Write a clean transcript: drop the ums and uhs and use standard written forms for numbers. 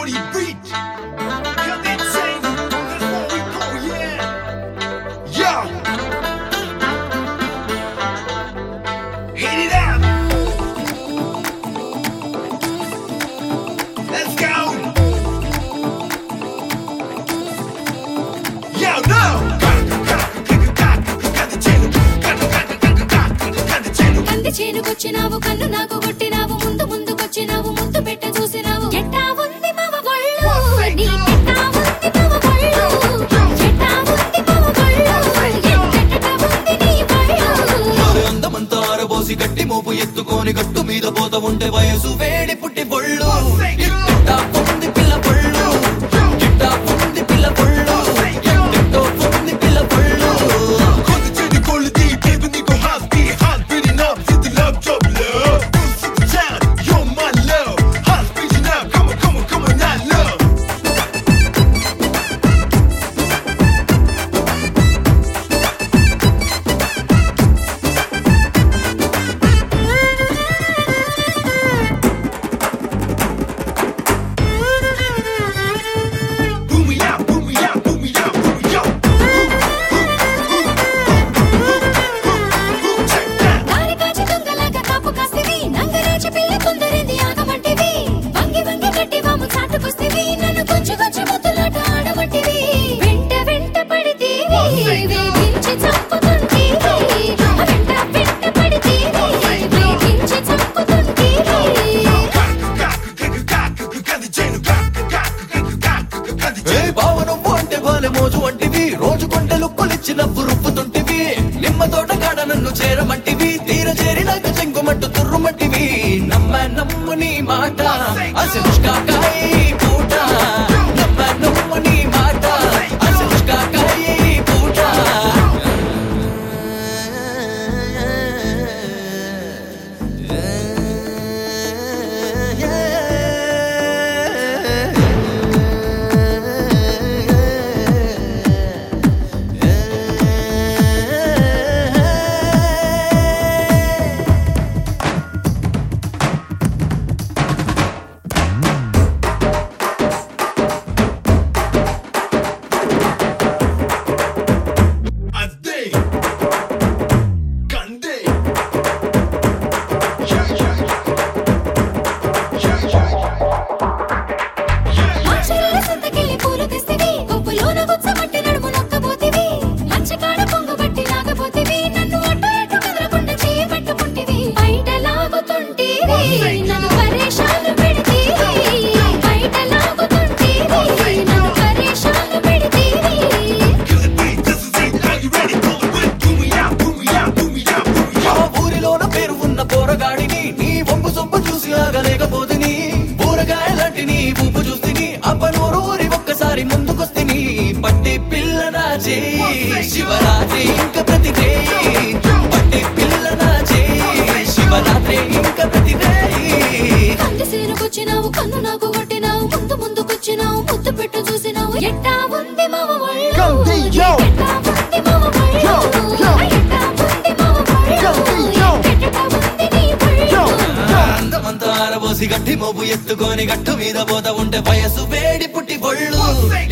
body beat. Come insane, that's what we go, yeah. Yeah. Hit it up. Let's go. Yo, no. కంది చేనుకొచ్చినావు కన్ను నాకు కొట్టినావు ముందు ముందుకొచ్చినావు ముద్దు పెట్ట చూసినావు ఎట్టా ఉంది మావ గొళ్ళు నీ ఎట్టా ఉంది మావ గొళ్ళు ఎట్టా ఉంది మావ గొళ్ళు ఎట్టట ఉంది నీ గొళ్ళు అందమంతా ఆరబోసి గట్టి మోపు ఎత్తుకొని గట్టు మీద పోత ఉంటే వయసు వేడి పుట్టి పొళ్ళు ఎట్టా ఉంది పిల్ల పొళ్ళు ఎట్టా ఉంది పిల్ల పొళ్ళు ఎట్టో ఉంది పిల్ల పొళ్ళు Concentrate the quality, baby, nigga, hot beat, hot beating up, city love, job love. Super town, you're my love. Hot beating up, come on, come on, come on, not love. Boom me out, boom me out, boom me out, boom me out. Check that. దారి కాచి దొంగలాగా కాపు కాస్తివి నంగరాజు పిల్ల కొందరింది ఆగమంటివి వంగి వంగి గట్టి వాము చాటుకొస్తివి నన్ను కొంచెం కొంచెం ముద్దులాట ఆడమంటివి వెంట వెంట పడితేవి వేగించి చంపుతుంటేవి వెంట వెంట పడితేవి వేగించి చంపుతుంటేవి ఏ భావనం అంటే బాలె మోజు వంటివి రోజు కొంట లుక్కులిచ్చి నవ్వు రుప్పుతుంటివి నిమ్మ తోట కాడ నన్ను చేరమంటివి తీర చేరినాక చెంగుమట్టు తుర్రుమంటివి నమ్ము నీ మాట అసలుష్కాకాయ పూట నమ్ము నీ మాట అసలుష్కాకాయ పూట ఆచరణ సంతకెళ్ళి పూలు తెస్తివి కొప్పులోన గుచ్చబట్టి నడుము నొక్కబోతివి మంచకాడ పొంగుబట్టి లాగబోతివి నన్ను అటు ఇటు కదలకుండా చేయి పట్టుకుంటివి బయట లాగుతుంటివి నన్ను పరేషాన్లు పెడితివి బయట లాగుతుంటివి నన్ను పరేషాన్లు పెడితివి ఆ ఊరిలోన పేరు ఉన్న పోరగాడిని నీ వంపు సొంపు చూసి ఆగలేకపోతిని ఊరగాయలాంటి నీ ఊపు చూస్తిని అప్పనూరు ఊరి ఒక్కసారి ముందుకొస్తిని పట్టి పిల్ల నా చేయి శివరాత్రి ఇంకా ప్రతి రేయి పట్టి పిల్ల నా చేయి శివరాత్రి ఇంకా ప్రతి రేయి కంది సేనుకొచ్చినావు కన్ను నాకు కొట్టినావు ముందు ముందుకొచ్చినావు ముద్దు పెట్టు చూసినావు ఎట్టా ఉంది మావ ఒళ్ళు కంది, yo. ఎట్టా ఉంది మావ ఒళ్ళు Yo, yo. ఎట్టా ఉంది మావ కంది, ఒళ్ళు yo. ఎట్టట ఉంది నీ ఒళ్ళు అందమంతా ఆరబోసి గట్టి మోపు ఎత్తుకొని గట్టు మీద పోత ఉంటే వయసు వేడి పుట్టి పొళ్ళు